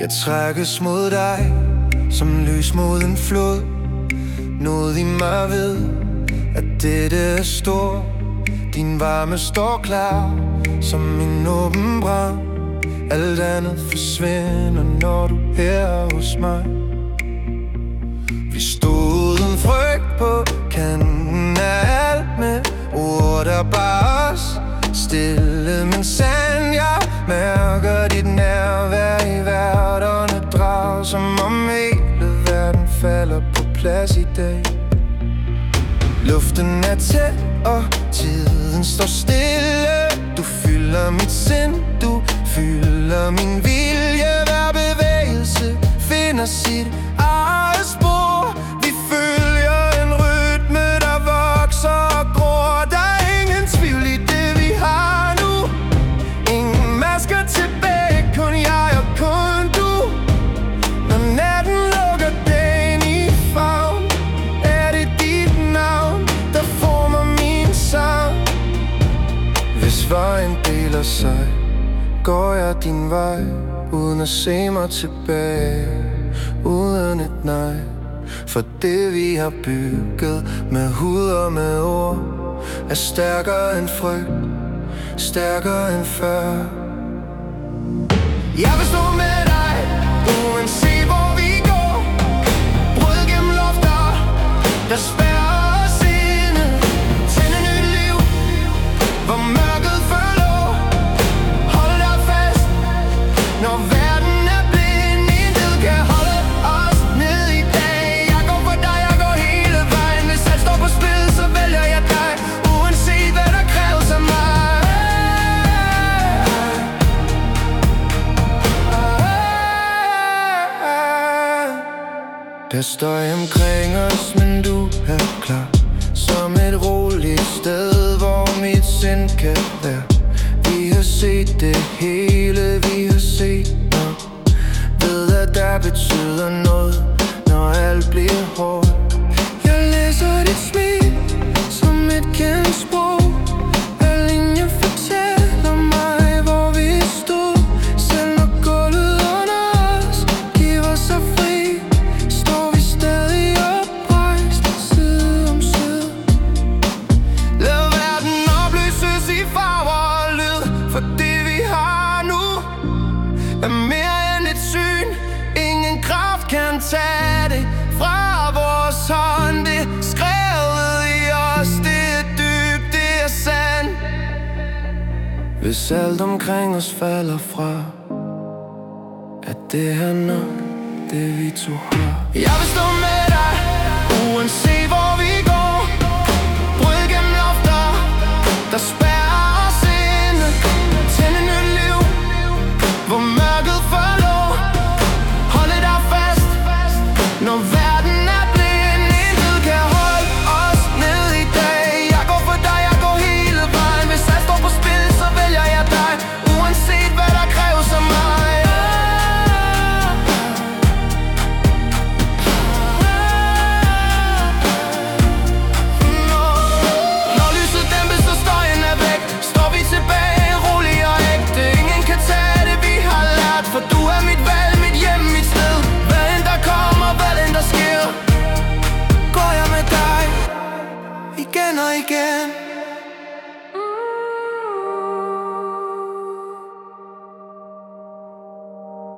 Jeg trækkes mod dig som lys mod en flod. Noget i mig ved, at dette er stort. Din varme står klar som en åben brand. Alt andet forsvinder, når du er her hos mig. Vi stod uden frygt på kanten af alt, med ord der bare os. Stille men sand, jeg mærker dit nærvær i hvert åndedrag. Som om hele verden falder på plads i dag. Luften er tæt og tiden står stille. Du fylder mit sind, du fylder min vilje. Hver bevægelse finder sit eget spor. Vi følger en rytme, der vokser og gror. Der er ingen tvivl i det vi har nu. Ingen masker tilbage, kun jeg og kun du. Når natten lukker dagen i favn, er det dit navn, der former min sang. Hvis vejen deler sig, går jeg din vej, uden at se mig tilbage, uden et nej. For det vi har bygget med hud og med ord er stærkere end frygt, stærkere end før. Jeg vil stå med dig, uanset hvor vi går. Brud gennem lofter, der spærrer os inde. Tænd et nyt liv, hvor mørket følger. Hold dig fast, når verden er blind. Intet kan holde os ned i dag. Jeg går for dig, jeg går hele vejen. Hvis alt står på spil, så vælger jeg dig, uanset hvad der kræves af mig. Der står omkring os, men du er klar. Som et roligt sted, hvor mit sind kan være. Vi har set det hele, vi har set nok. Ved at der betyder noget, når alt bliver hårdt. Jeg læser dit smil som et kendt sprog. Hver linje fortæller mig, hvor vi stod. Selv når gulvet under os giver sig fri, står vi stadig oprejst, side om side. Lad verden opløses i farver og lyd, for det vi har nu er mere end et syn. Ingen kraft kan tage det fra vores hånd. Det er skrevet i os, det er dybt, det er sandt. Hvis alt omkring os falder fra, er det her nok, det vi to har. Jeg vil stå med dig, uanset hvor vi går. Brud gennem lofter, der spærrer os inde. Tænd et nyt liv, hvor mørket forlår. Hold dig fast, når verden er blind. Intet kan holde os ned i dag. Jeg går for dig, jeg går hele vejen. Hvis alt står på spil, så vælger jeg dig, uanset hvad der kræves af mig. Når lyset dæmpes og støjen er væk, står vi tilbage, rolig og ægte. Ingen kan tage det vi har lært, for du er mit valg, mit hjem, mit sted. Hvad end der kommer, hvad end der sker, går jeg med dig igen og igen.